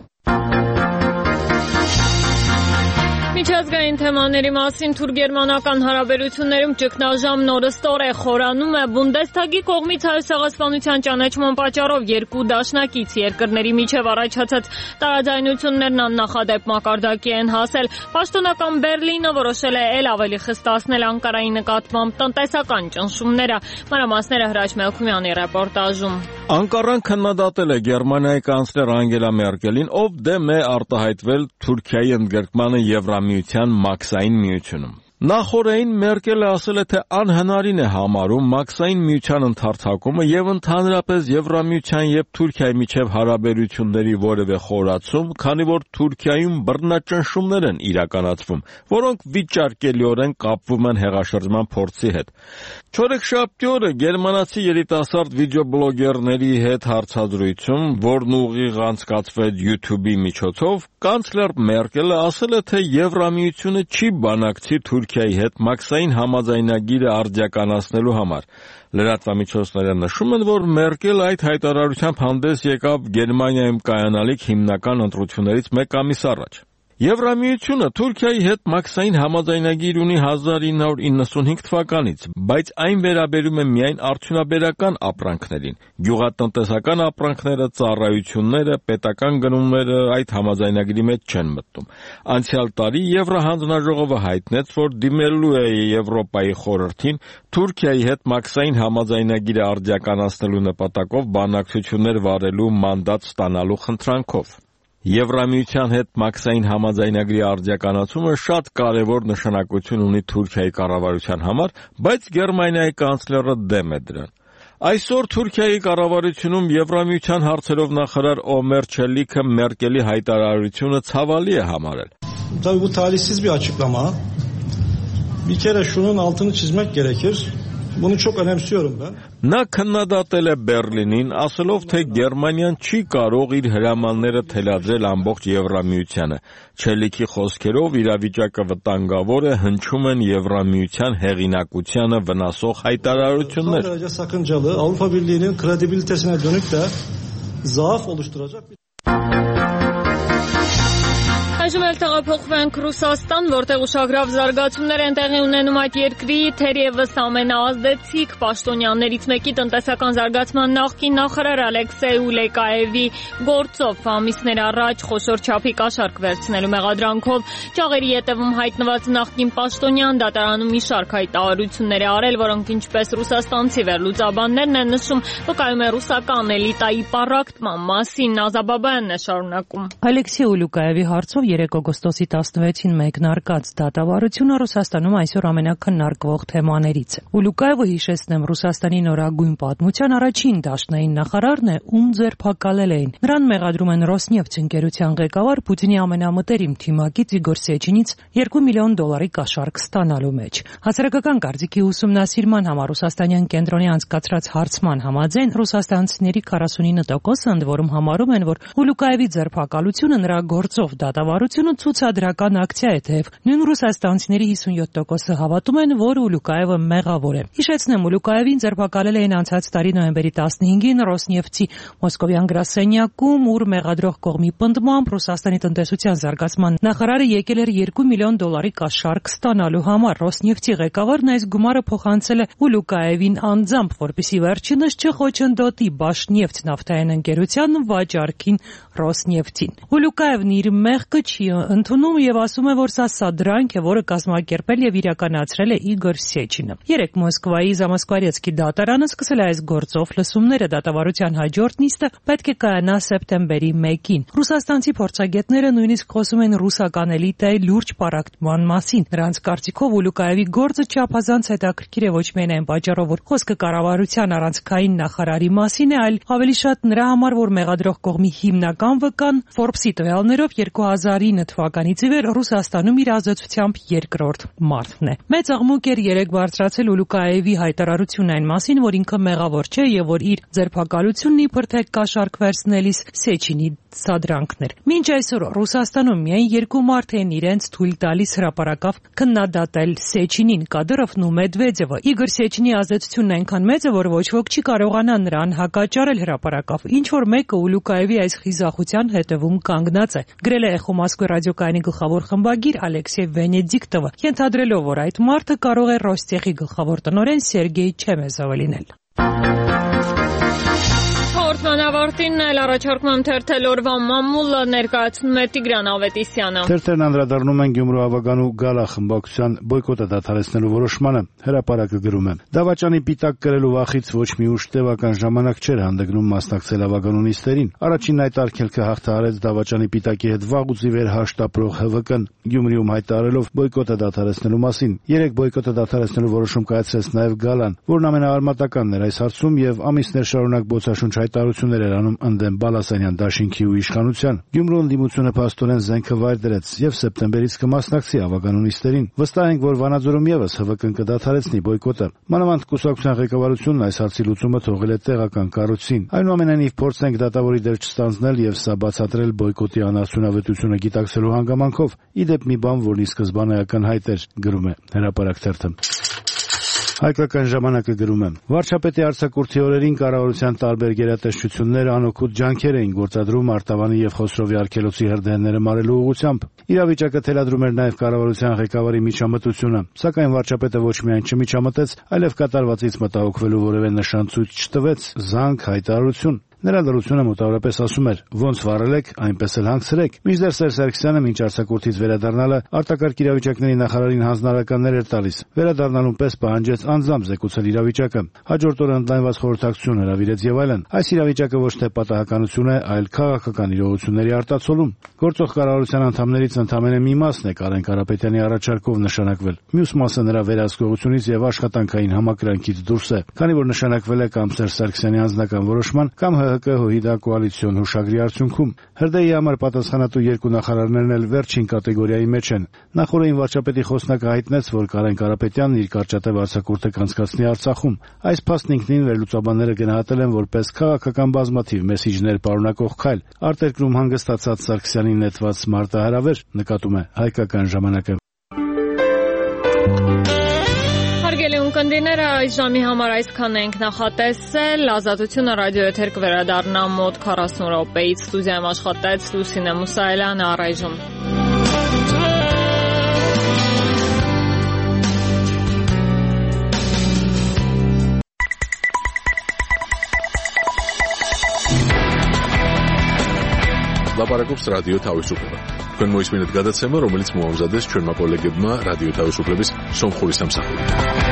Speaker 3: Միջազգային թեմաների մասին թուրք-գերմանական հարաբերություններում ճգնաժամ նորստոր է խորանում է։ Բունդեսթագի կողմից Հայոց ցեղասպանության ճանաչման պատճառով երկու դաշնակից երկրների միջև առաջացած տարաձայնություններն աննախադեպ մակարդակի են հասել։ Պաշտոնական Բերլինը որոշել է ել ավելի խստացնել Անկարայի նկատմամբ տնտեսական ճնշումները։ Մանրամասները Հրաչ Մելքումյանի ռեպորտաժում։
Speaker 11: Անկարան քննադատել է Գերմանիայի կանցլեր Անգելա Մերկելին, ով դեմ է արտահայտվել Թուրքիայի ընդգրկմանը Եվրամիության մաքսային միությունում։ Նախորդին Մերկելը ասել է, թե անհնարին է համարում մաքսային միության ընդհարթակումը եւ ընդհանրապես Եվրամիության եւ Թուրքիայի միջև հարաբերությունների որևէ խորացում, քանի որ Թուրքիայում բռնաճնշումներ են իրականացվում, որոնք վիճարկելիորեն կապվում են հեղաշրջման փորձի հետ։ Չորեքշաբթի օրը գերմանացի երիտասարդ վիդեոբլոգերների հետ հարցազրույցում, որն ուղիղ անցկացվեց YouTube-ի միջոցով, կանցլեր Մերկելը ասել է, թե Եվրամիությունը չի բանակցի Թուրքիայի հետ մաքսային համաձայնագիրը արդիականացնելու համար։ Լրատվամիջոցները նշում են, որ Մերկելը այդ հայտարարությամբ հանդես եկավ Գերմանիայում կայանալիք հիմնական ընտրություններից մեկ ամիս առաջ։ Եվրամիությունը Թուրքիայի հետ մաքսային համաձայնագիր ունի հազար ինը հարյուր իննսունհինգ թվականից, բայց այն վերաբերում է միայն արդյունաբերական ապրանքներին։ Գյուղատնտեսական ապրանքները, ծառայությունները, պետական գնումները այդ համաձայնագրի մեջ չեն մտնում։ Անցյալ տարի Եվրահանձնաժողովը հայտնեց, որ դիմելու է Եվրոպայի խորհրդին Թուրքիայի հետ մաքսային համաձայնագիրը արդիականացնելու նպատակով բանակցություններ վարելու մանդատ ստանալու խնդրանքով։ Եվրամիության հետ մաքսային համաձայնագրի արդիականացումը շատ կարևոր նշանակություն ունի Թուրքիայի կառավարության համար, բայց Գերմանիայի կանցլերը դեմ է դրան։ Այսօր Թուրքիայի կառավարությունում Եվրամիության հարցերով նախարար Օմեր Չելիքը Մերկելի հայտարարությունը ցավալի է համարել.
Speaker 12: Tabii bu talihsiz bir açıklama. Bir kere şunun altını çizmek gerekir. Bunu çok önemsiyorum ben.
Speaker 11: Նա քննադատել է Բերլինին, ասելով, թե Գերմանիան չի կարող իր հրամանները թելադրել ամբողջ Եվրամիությանը։ Չելիքի խոսքերով իրավիճակը վտանգավոր է, հնչում են Եվրամիության հեղինակությանը վնասող հայտարարություններ։
Speaker 12: Son derece sakıncalı, Avrupa Birliği'nin kredibilitesine dönük de zaaf oluşturacak bir
Speaker 3: Այժմ էլ տեղափոխվենք Ռուսաստան, որտեղ ուշագրավ զարգացումներ են տեղի ունենում այդ երկրի թերևս ամենաազդեցիկ պաշտոնյաներից մեկի տնտեսական զարգացման նախկին նախարար Ալեքսեյ Ուլեկաևի գործով ամիսներ առաջ խոշոր չափի կաշառք վերցնելու մեղադրանքով ճաղերի ետևում հայտնված նախկին պաշտոնյան դատարանում մի շարք հայտարարություններ է արել, որոնք ինչպես ռուսաստանցի վերլուծաբաններն են նշում, վկայում է ռուսական էլիտայի պառակտման մասին։ Նազաբաբայանն է շարունակում։
Speaker 9: Ալեքսեյ Ուլեկաևի հարցով երեք օգոստոսի տասնվեցին մեկնարկած դատավարությունը Ռուսաստանում այսօր ամենակննարկվող թեմաներից է։ Ուլուկաևը, հիշեցնեմ, Ռուսաստանի նորագույն պատմության առաջին դաշնային նախարարն է, ում ձերբակալել էին։ Նրան մեղադրում են Ռոսնեֆթ ընկերության ղեկավար Պուտինի ամենամտերիմ թիմակից Իգոր Սեչինից երկու միլիոն դոլարի կաշառք ստանալու մեջ։ Հասարակական կարծիքի ուսումնասիրման համար ռուսաստանյան կենտրոնի անցկացրած հարցման համաձայն ռուսաստանցիների քառասունինը տոկոսը ընդ որում համարում են, որ Ուլուկաևի ձերբակալությունը նրա գործով դատավարությունը ցուցադրական ակցիա է, թեև նույն ռուսաստանցիների հիսունյոթ տոկոսը հավատում են, որ Ուլուկաևը մեղավոր է։ Հիշեցնեմ, Ուլուկաևին ձերբակալել էին անցած տարի նոյեմբերի տասնհինգին Ռոսնեֆթի մոսկովյան գրասենյակում, ուր մեղադրող կողմի պնդմամբ Ռուսաստանի տնտեսության զարգացման նախարարը եկել էր երկու միլիոն դոլարի կաշառք ստանալու համար։ Ռոսնեֆթի ղեկավարն այս գումարը փոխանցել է Ուլուկաևին անձամբ, որպեսզի վերջինս չխոչընդոտի Բաշնեֆթ նավթային ընկերության վաճառքին Ռոսնեֆթին։ Ուլուկաևն իր մեղքը չի ընդունում եւ ասում է, որ սա սադրանք է, որը կազմակերպել եւ իրականացրել է Իգոր Սեչինը։ Երեք Մոսկվայի Զամոսկվարեցկի դատարանը սկսել է այս գործով լսումները։ Դատավարության հաջորդ նիստը պետք է կայանա սեպտեմբերի մեկին։ Ռուսաստանցի փորձագետները նույնիսկ խոսում են ռուսական էլիտայի լուրջ պառակտման մասին։ Նրանց կարծիքով Ուլուկաևի գործը չափազանց հետաքրքիր է ոչ միայն այն պատճառով, որ խոսքը կառավարության առանցքային նախարարի մասին է, այլ ավելի շատ նրա համար, որ մեղադրող կողմի հիմնական վկան Forbes-ի տվյալներով երկու հազար ինը թվականից ի վեր Ռուսաստանում իր ազդեցությամբ երկրորդ մարդն է։ Մեծ աղմուկ էր երեք բարձրացել Ուլուկաևի հայտարարությունն այն մասին, որ ինքը մեղավոր չէ եւ որ իր ձերբակալությունն իբր թե կաշառք վերցնելիս Սեչինի սադրանքներ։ Մինչ այսօր Ռուսաստանում միայն երկու մարդ են իրենց թույլ տալիս հրապարակավ քննադատել Սեչինին՝ Կադիրովն ու Մեդվեդևը։ Իգոր Սեչինի ազդեցությունն այնքան մեծ է, որ ոչ ոք չի կարողանա նրան հակաճառել հրապարակավ։ Ինչ որ մեկը Ուլուկաևի այս խիզախության հետևում կանգնած է, գրել է Էխո Մոսկվի ռադիոկայանի գլխավոր խմբագիր Ալեքսեյ Վենեդիկտովը, ենթադրելով, որ այդ մարդը կարող է Ռոստեխի գլխավոր տնօրեն Սերգեյ Չեմեզովը լինել։
Speaker 3: Հաղորդման ավարտին էլ առաջարկում եմ թերթել օրվա մամուլը ներկայացնում է Տիգրան Ավետիսյանը։
Speaker 13: Թերթերն անդրադառնում են Գյումրու ավագանու Գալա խմբակցության բոյկոտը դադարեցնելու որոշմանը։ Հրապարակը գրում է. Դավաճանի պիտակ կրելու վախից ոչ մի ուժ տևական ժամանակ չէր հանդգնում մասնակցել ավագանու նիստերին։ Առաջին այդ արգելքը հաղթահարեց դավաճանի պիտակի հետ վաղուց ի վեր հաշտ ապրող Հ V K-ն Գյումրիում հայտարարելով բոյկոտը դադարեցնելու մասին։ Երեք բոյկոտը դադարեցնելու որոշում կայացրեց նաև Գալան, որն ամենաարմատականն էր այս հարցում եւ ամիսներ շարունակ բոցաշունչ հայտարարություններ էր անում ընդդեմ Բալասանյան դաշինքի ու իշխանության։ Գյումրու ընդդիմությունը փաստորեն զենքը վայր դրեց եւ սեպտեմբերից կմասնակցի ավագանու նիստերին։ Վստահ ենք, որ Վանաձորում եւս Հ V K-ն կդադարեցնի բոյկոտը։ Մանավանդ կուսակցության ղեկավարությունն այս հարցի լուծումը թողել է տեղական կառույցին։ Այնուամենայնիվ փորձենք դատավորի դեր չստանձնել եւ սա բացատրել բոյկոտի անարդյունավետությունը գիտակցելու հանգամանքով։ Իդեպ մի բան, որն ի սկզբանե ակնհայտ էր, գրում է Հրապարակ թերթը։ Հայկական ժամանակը գրում է. Վարչապետի արձակուրդի օրերին կառավարության տարբեր գերատեսչություններ անօգուտ ջանքեր էին գործադրում Արտավանի եւ Խոսրովի արգելոցի հրդեհները մարելու ուղղությամբ։ Իրավիճակը թելադրում էր նաև կառավարության ղեկավարի միջամտությունը, սակայն վարչապետը ոչ միայն չմիջամտեց, այլև կատարվածից մտահոգվելու որևէ նշան ցույց չտվեց, զանգ, հայտարարություն։ Նրա լրությունը մոտավորապես ասում էր. «Ոնց վարել եք, այնպես էլ հանգցրեք»։ Մինչդեռ Սերժ Սարգսյանը մինչ արձակուրդից վերադառնալը արտակարգ իրավիճակների նախարարին հանձնարարականներ էր տալիս։ Վերադառնալուն պես պահանջեց անձամբ զեկուցել իրավիճակը։ Հաջորդ օրը ընդլայնված խորհրդակցություն հրավիրեց եւ այլն։ Այս իրավիճակը ոչ թե պատահականություն է, այլ քաղաքական իրողությունների արտացոլում։ Գործող կառավարության անդամներից ընդամենը մի մասն է Կարեն Կարապետյանի առաջարկով նշանակվել։ Մյուս մասը նրա վերահսկողությունից եւ աշխատանքային համակրանքից դուրս է, քանի որ նշանակվել է կամ Սերժ Սարգսյանի անձնական որոշման կամ ՀՀԿ ՀՅԴ կոալիցիոն հուշագրի արդյունքում։ ՀրԴ-ի համար պատասխանատու երկու նախարարներն էլ վերջին կատեգորիայի մեջ են։ Նախորդին վարչապետի խոսնակը հայտնեց, որ Կարեն Կարապետյանն իր կարճատև արձակուրդը կանցկացնի Արցախում։ Այս փաստն ինքնին վերլուծաբանները գնահատել են որպես քաղաքական բազմաթիվ մեսիջներ պարունակող քայլ։ Արտերկրում հանգստացած Սարգսյանին նետված մարտահրավեր, նկատում է Հայկական ժամանակը։
Speaker 3: Հարգելի ունկնդիրները, այս ժամի համար այսքան ենք նախատեսել։ Ազատությունը ռադիոեթեր կվերադառնա մոտ քառասուն րոպեից։ Ստուդիայում աշխատեց Լուսինե Մուսայելյանը, առայժմ
Speaker 1: ლაპარაკობს რადიო თავისუფლება. თქვენ მოისმინეთ გადაცემა, რომელიც მოამზადეს ჩვენმა კოლეგებმა რადიო თავისუფლების სომხური სამსახური.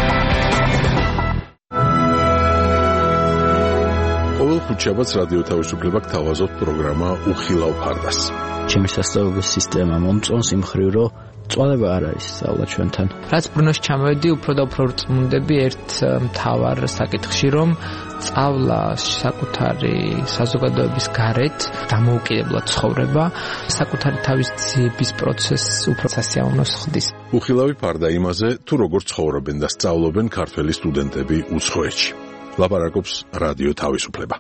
Speaker 1: ყოველ ხუთშაბათს რადიო თავისუფლება გთავაზობთ პროგრამა უხილავ ფარდას.
Speaker 14: ჩემი სასწავლებელი სისტემა მომწონს იმ მხრივ, რომ წვალება არ არის სწავლა ჩვენთან.
Speaker 15: რაც ბრუნოში ჩამოვედი, უფრო და უფრო რწმუნდები ერთ მთავარ საკითხში, რომ სწავლა საკუთარი საზოგადოების გარეთ დამოუკიდებლად ცხოვრება, საკუთარი თავის ძიების პროცესს უფრო სასიამოვნოს ხდის.
Speaker 1: უხილავი ფარდა იმაზე, თუ როგორ ცხოვრობენ და სწავლობენ ქართველი სტუდენტები უცხოეთში. ლაპარაკობს რადიო თავისუფლება.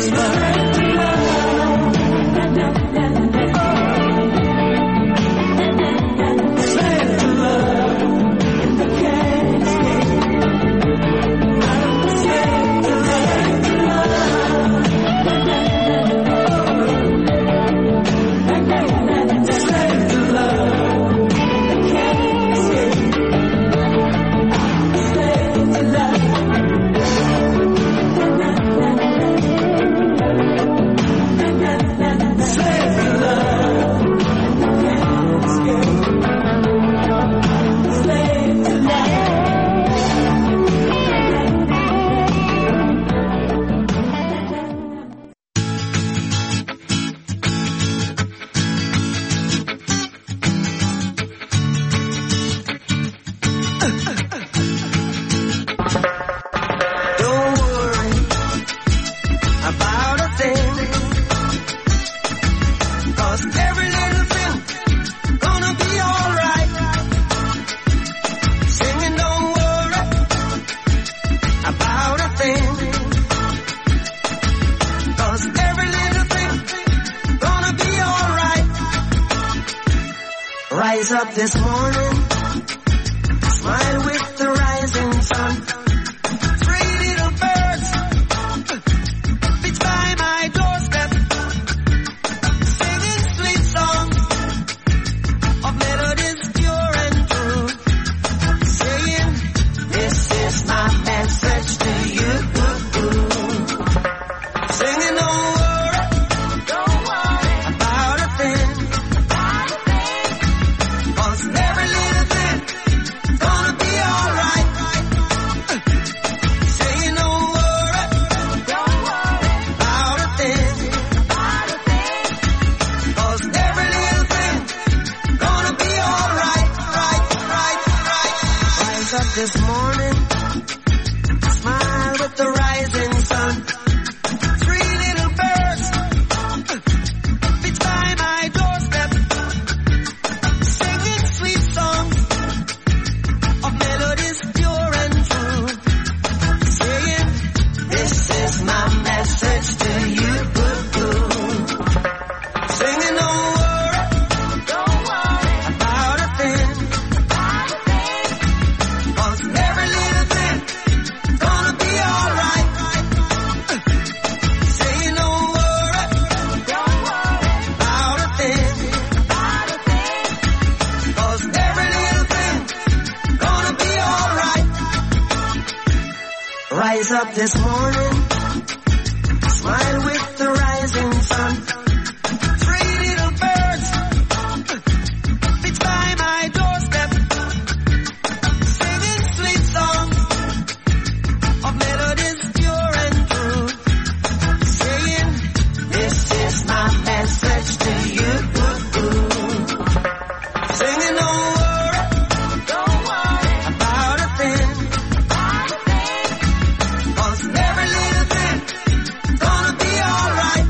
Speaker 16: Rise up this morning, smile with the rising sun. Three little birds flew by my doorstep, singing sweet songs of melodies pure and true, saying, this is my message to you. Singing, don't worry, don't worry about a thing. Every little thing gonna be alright. Saying don't worry, don't worry about a thing. Cause every little thing gonna be alright, right, right, right. Rise up this morning, smile with the rising sun. Three little birds flew by my doorstep, singing sweet songs of melodies pure and true, saying, this is my message to you. Singing, don't worry, don't worry about a thing. Cause every little thing gonna be alright. Saying, don't worry, don't worry about a thing. Cause every little thing gonna be alright. Rise up this morning, smile with the rising sun. Three little birds flew by my doorstep, singing sweet songs of melodies pure and true, saying, this is my message to you. Singing, don't worry, don't worry about a thing. Cause every little thing gonna be alright.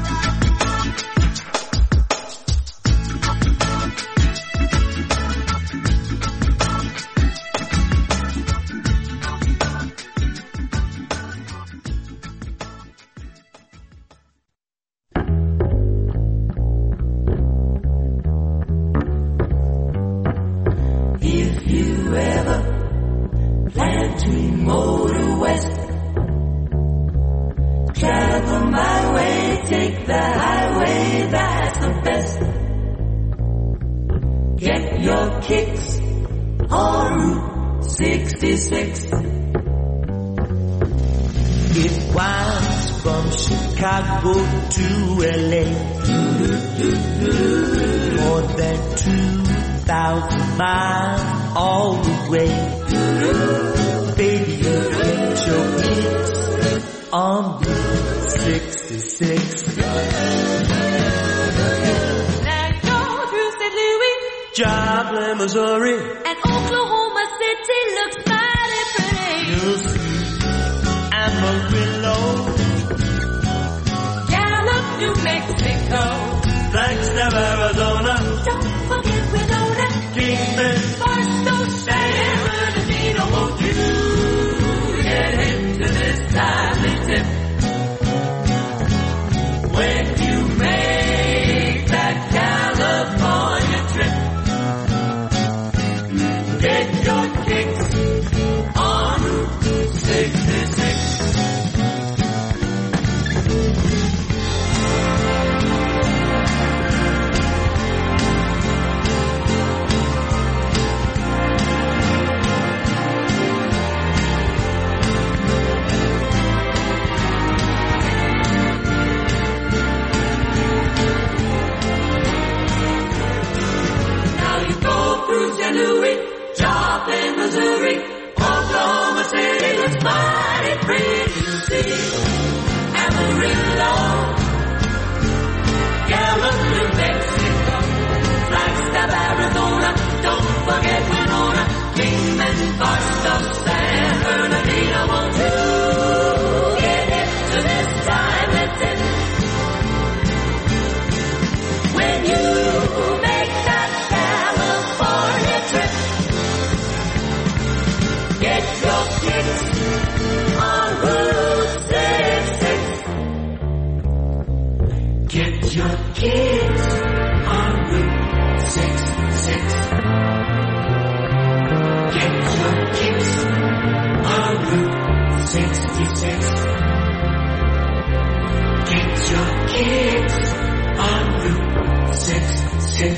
Speaker 16: If you ever plan to motor west, travel my way, take the highway, that's the best. Get your kicks on Route sixty-six. It winds from Chicago to L A, more than two thousand miles all the way. Baby, you get your kicks on Route sixty-six.
Speaker 17: Now go through Saint Louis,
Speaker 16: Joplin, Missouri,
Speaker 17: and Oklahoma City looks mighty pretty.
Speaker 16: you'll see Amarillo,
Speaker 17: Gallup, New Mexico,
Speaker 16: Flagstaff, Arizona,
Speaker 17: don't forget Winona,
Speaker 16: Kingman,
Speaker 17: Barstow, San Bernardino. Won't you get into this timely tip?
Speaker 16: free. Oklahoma City looks mighty pretty to see. Amarillo, Gallup, New Mexico, Flagstaff, Arizona, don't forget Winona, Kingman, Barstow, San Bernardino. Won't you get hip to this time? It's it. When you make that California trip, get your kicks on Route six six. Get your kicks on Route six six. Get your kicks on Route sixty-six. Get your kicks on Route six six.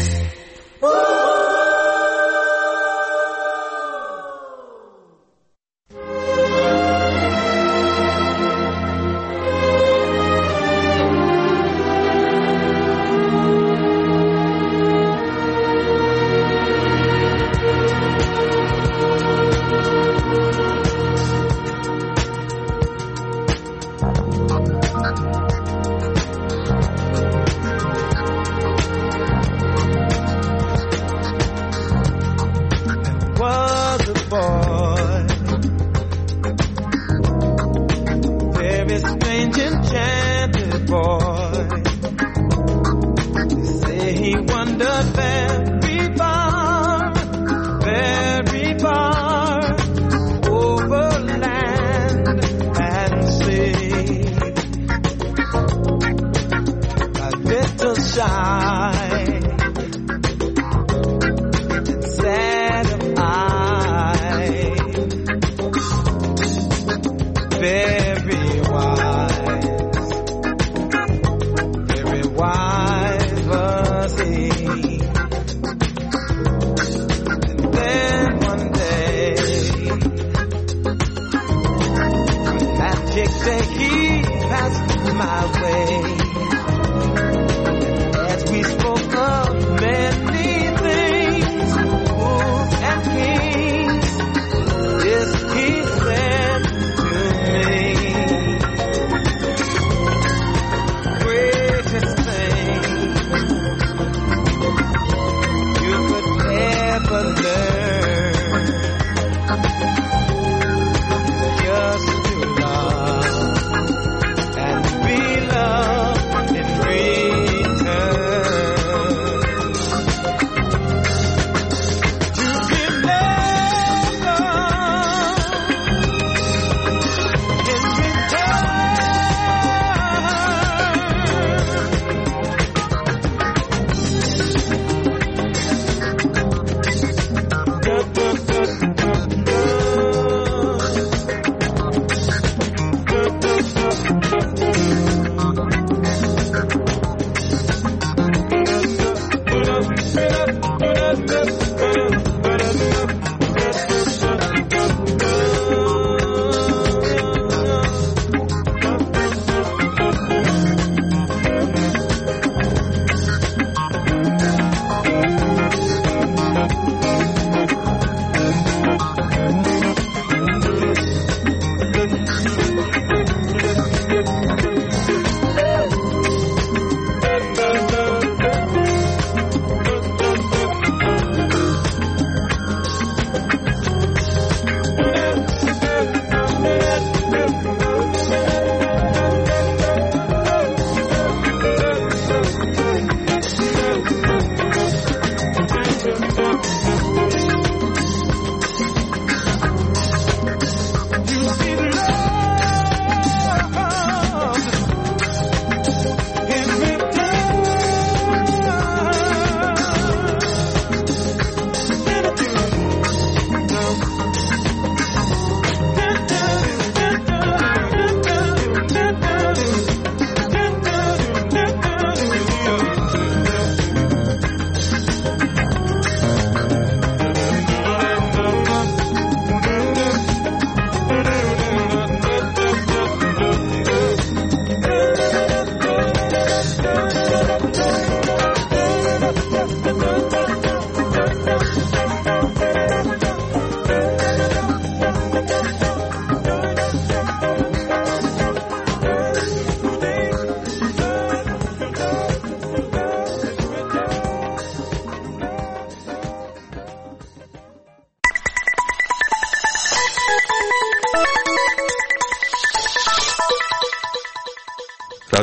Speaker 16: Just to love and be loved.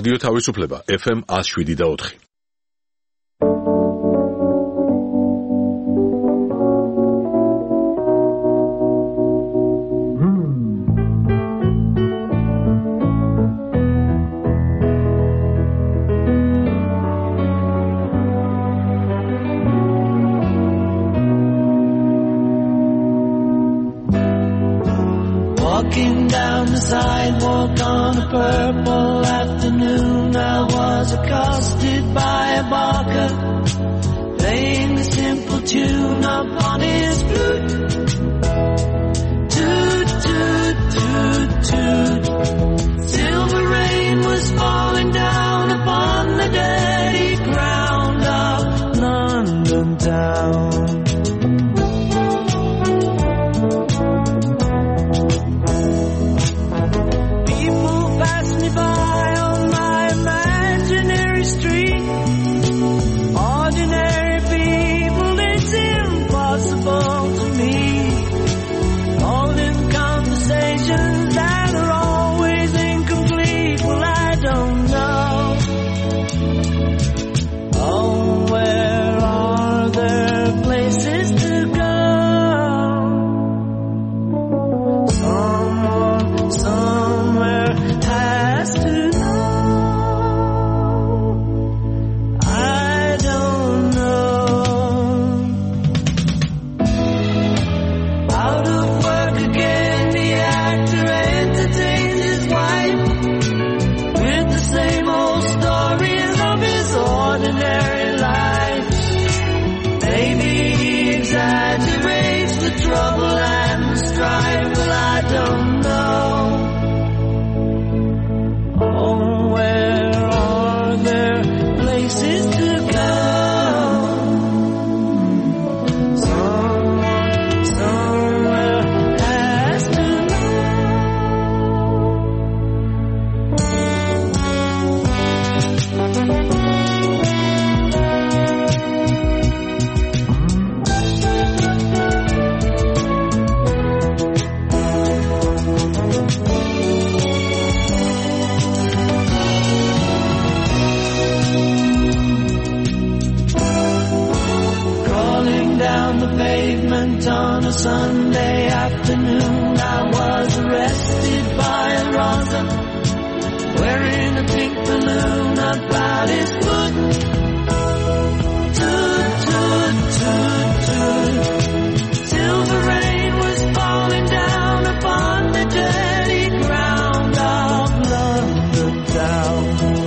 Speaker 1: რადიო თავისუფლება ეფ ემ one oh seven და four.
Speaker 16: Walking down the sidewalk on a purple afternoon, I was accosted by a barker playing a simple tune upon his flute. Toot, toot, toot, toot. Silver rain was falling down upon the dirty ground of London town. Sunday afternoon, I was arrested by a Rosa wearing a pink balloon about his foot. Toot, toot, toot, toot. Silver rain was falling down upon the dirty ground of London town.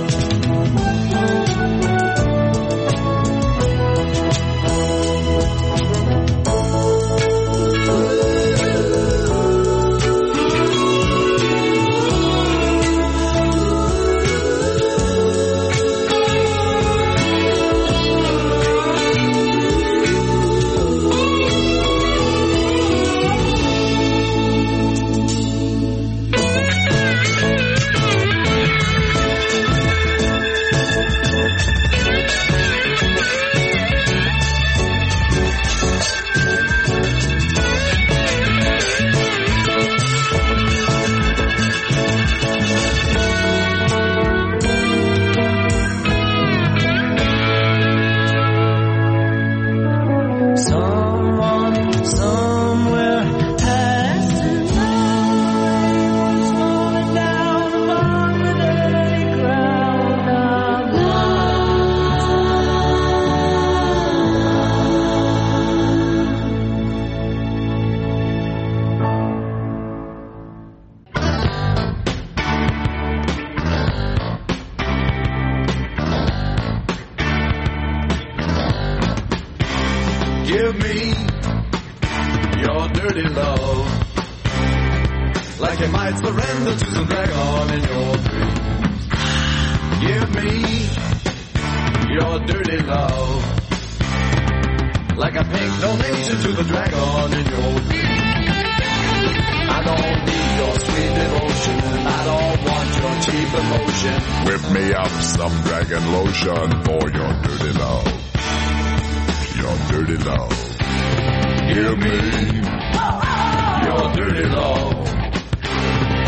Speaker 18: Give me your dirty love, like you might surrender to some dragon in your dreams. Give me your dirty love, like a pink donation to the dragon in your dreams. I don't need your sweet devotion, I don't want your cheap emotion.
Speaker 19: Whip me up some dragon lotion for your dirty love. Your dirty love.
Speaker 18: Give me your dirty love, like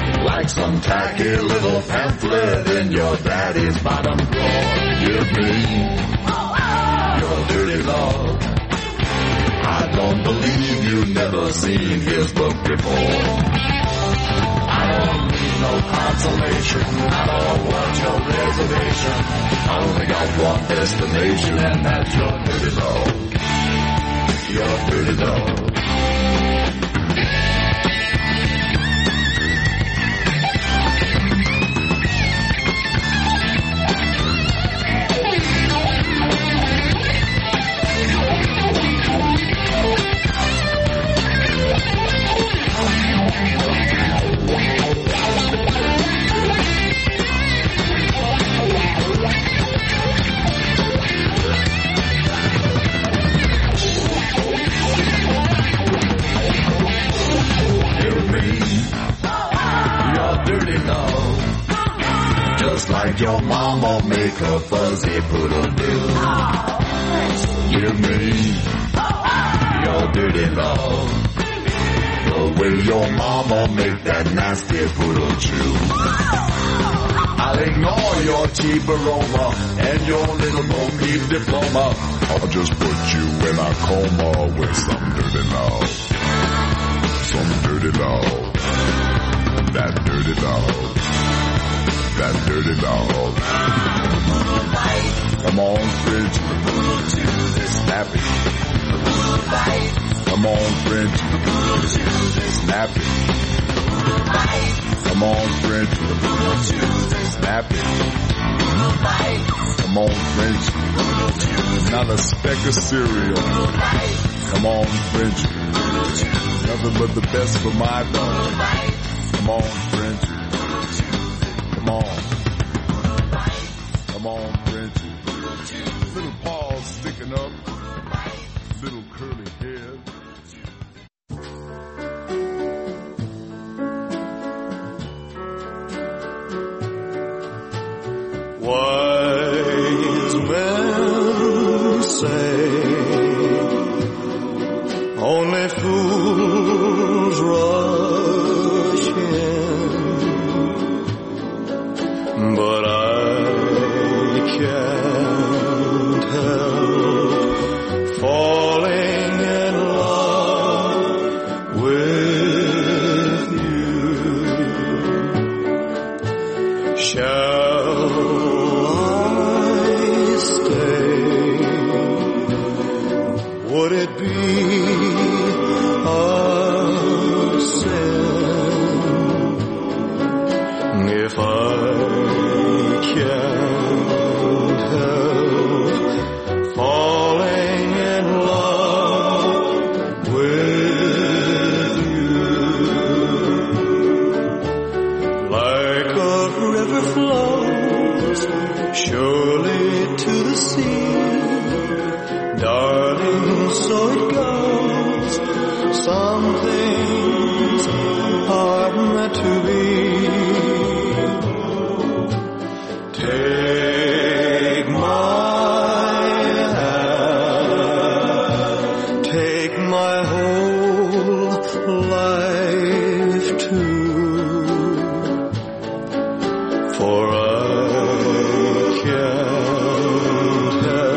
Speaker 19: like some tacky little pamphlet in your daddy's bottom drawer. Give me your dirty love. I don't believe you've never seen his book before. I don't need no consolation. I don't want your reservation. I only got one destination, and that's your dirty love. Your dirty love. Just like your mama make a fuzzy poodle do. Give me your dirty love. The way your mama make that nasty poodle chew. I'll ignore your cheap aroma and your little bo-peep diploma. I'll just put you in a coma with some dirty love. Some dirty love. That dirty love. That dirty dog. Come on, French. Snap it. Come on, French. Snap it. Come on, French. Snap it. Come on, French. Not a speck of cereal. Come on, French. Nothing but the best for my dog. Come on, French. Come on. Come on, French. Little paws sticking up. Little curly head.
Speaker 18: Wise men say only fools rush in, but I can't help falling in love with you. Shall I stay? Would it be a sin if I can't help falling in love with you? Like a river flows surely to the sea, darling, so it goes. Some things are meant to be. Take my hand, take my whole life too, for I can't help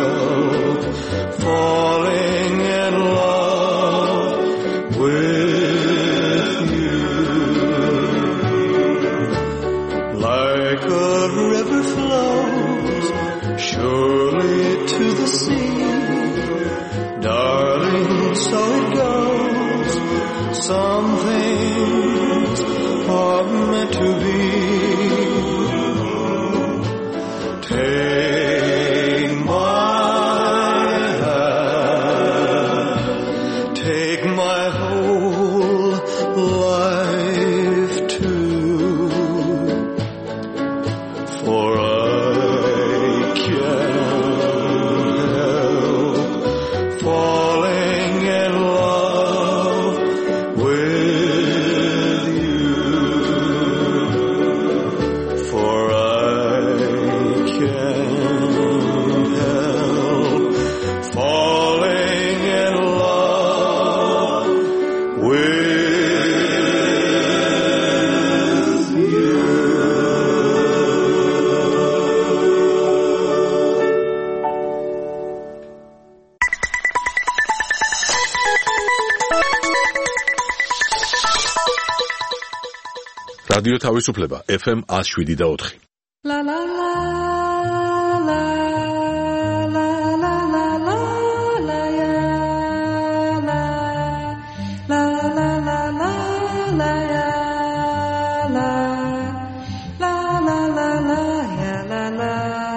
Speaker 1: რადიო თავისუფლება ეფ ემ one oh seven და four.
Speaker 16: La la la la la la la la la ya la la la la la la ya la la la la la ya la la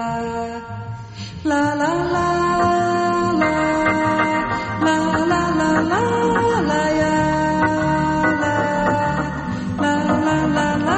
Speaker 16: la la la la la la la la la ya la la la la la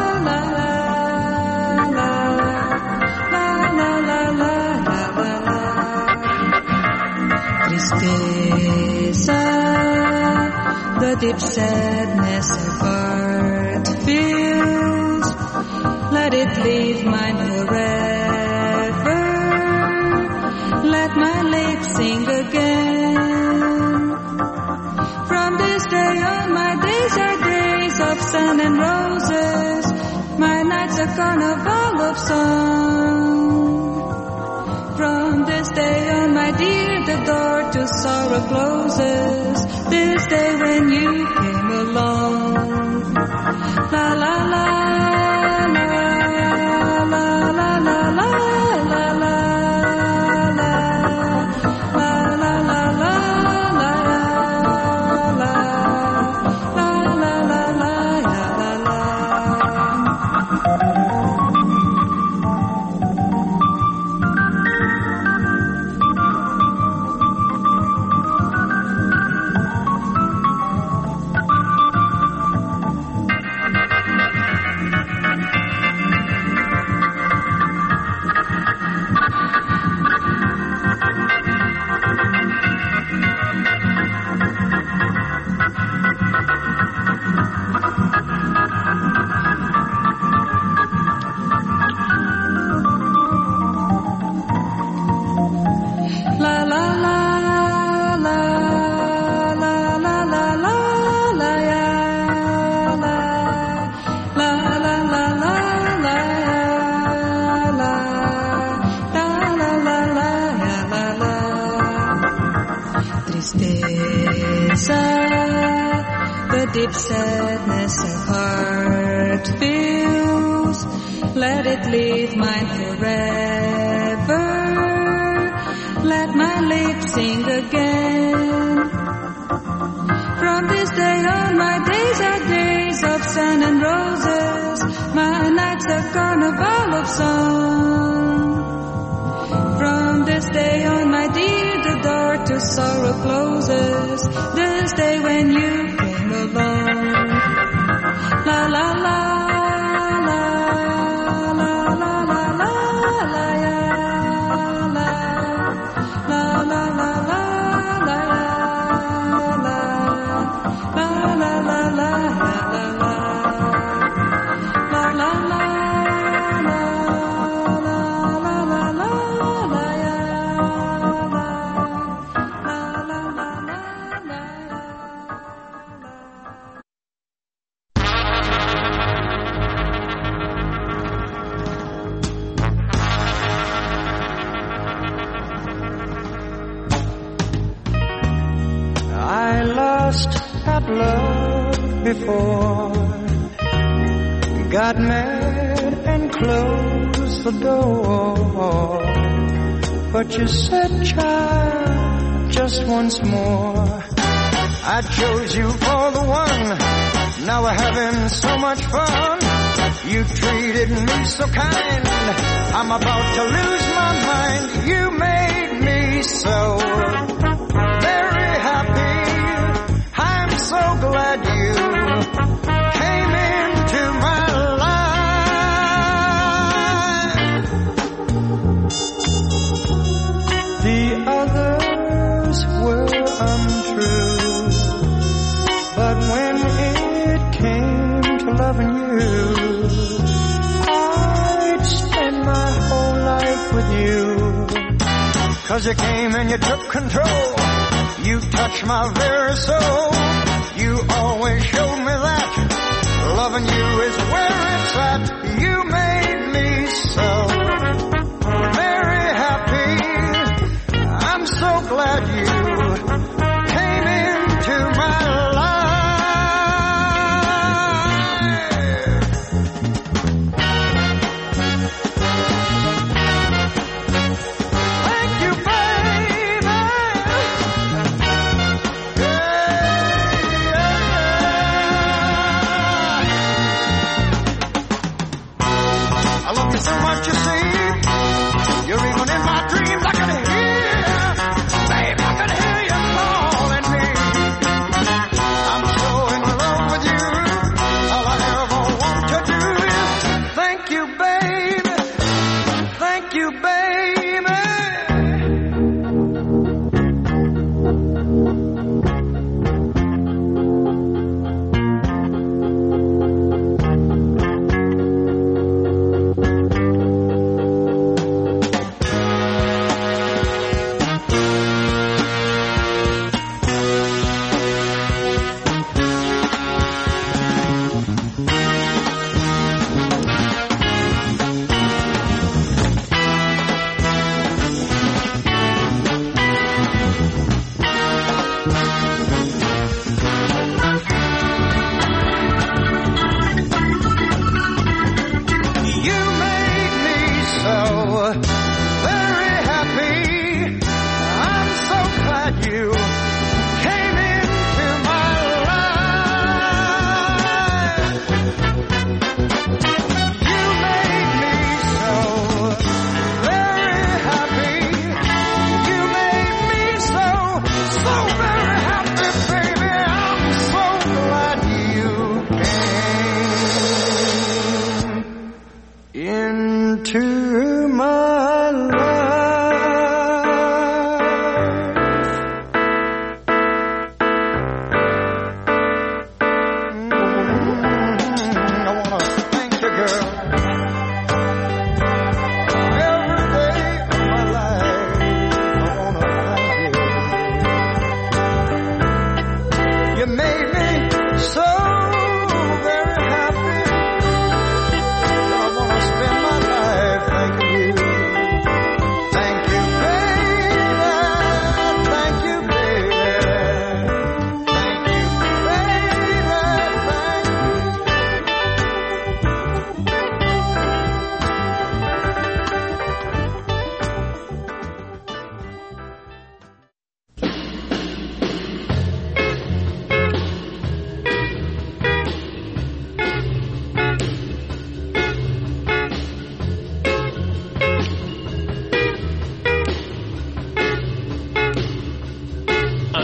Speaker 16: Tristeza, the deep sadness of heart feels. Let it leave mine forever. Let my lips sing again. From this day on, my days are days of sun and roses. My nights a carnival of song. From this day on, my dear, the door to sorrow closes. This day when you came along. La la la la la la la la la la la la la la deep sadness of heart feels. Let it leave mine forever. Let my lips sing again. From this day on, my days are days of sun and roses. My nights a carnival of song. From this day on, my dear, the door to sorrow closes. This day when you came along. La la la la la la la la la ya la la la la la la la la la la la la la love before, got mad and closed the door, but you said, child, just once more. I chose you for the one, now we're having so much fun. You treated me so kind, I'm about to lose my mind. You made me so very happy, I'm so glad you came into my life. The others were untrue, but when it came to loving you, I'd spend my whole life with you. 'Cause you came and you took control, you touched my very soul. You always showed me that loving you is where it's at. You made me so very happy, I'm so glad you came into my life.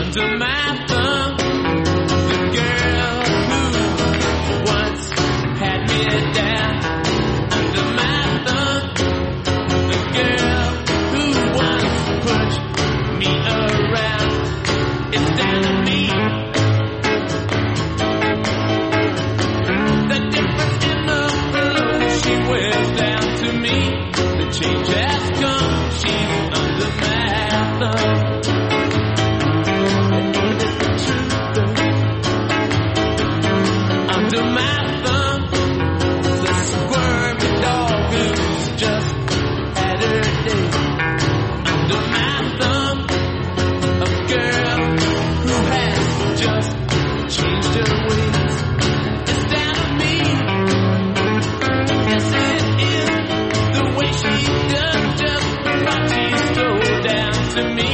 Speaker 16: under my thumb. The girl who once had me down under my thumb. The girl who once pushed me around is down to me. The difference in the clothes she wears down to me. The change has come, she's under my thumb. Under my thumb, the squirmy dog who's just had her day. Under my thumb, a girl who has just changed her ways. It's down to me. Yes, it is the way she does, just like she stole down to me.